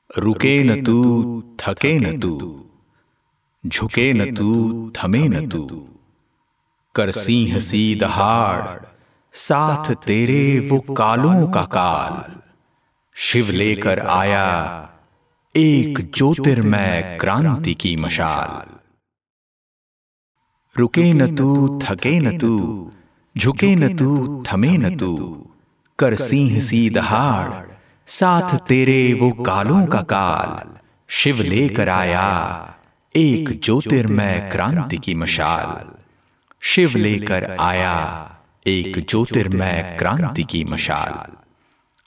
रुके न तू, थके न तू, झुके न तू, थमे न तू, कर सिंह सी दहाड़, साथ तेरे वो कालों का काल। शिव लेकर आया एक ज्योतिर्मय क्रांति की मशाल। रुके न तू, थके न तू, झुके न तू, थमे न तू, कर सिंह सी दहाड़, साथ तेरे वो कालों का काल। शिव लेकर आया एक ज्योतिर्मय क्रांति की मशाल। शिव लेकर आया एक ज्योतिर्मय क्रांति की मशाल।